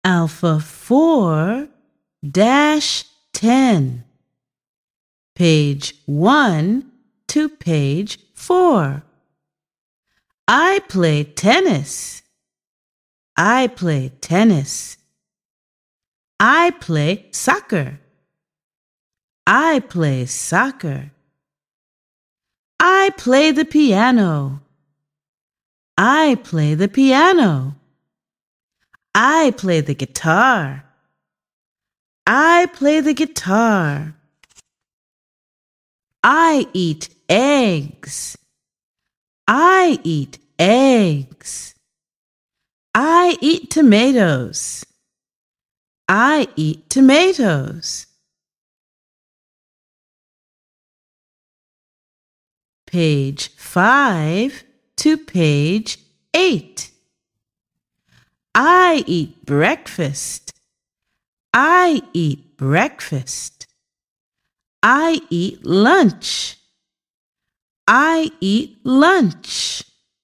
Alpha 4-10. Page 1 to page 4. I play tennis. I play tennis. I play soccer. I play soccer. I play the piano. I play the piano. I play the guitar. I play the guitar. I eat eggs. I eat eggs. I eat tomatoes. I eat tomatoes. Page 5 to page 8. I eat breakfast. I eat breakfast. I eat lunch. I eat lunch.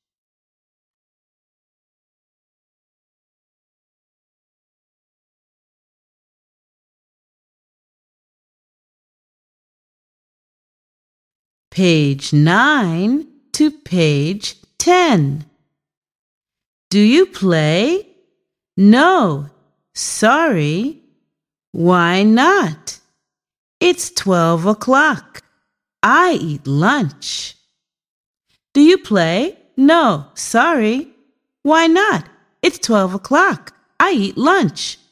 Page 9 to page 10. Do you play? No, sorry. Why not? It's 12 o'clock. I eat lunch. Do you play? No, sorry. Why not? It's 12 o'clock. I eat lunch.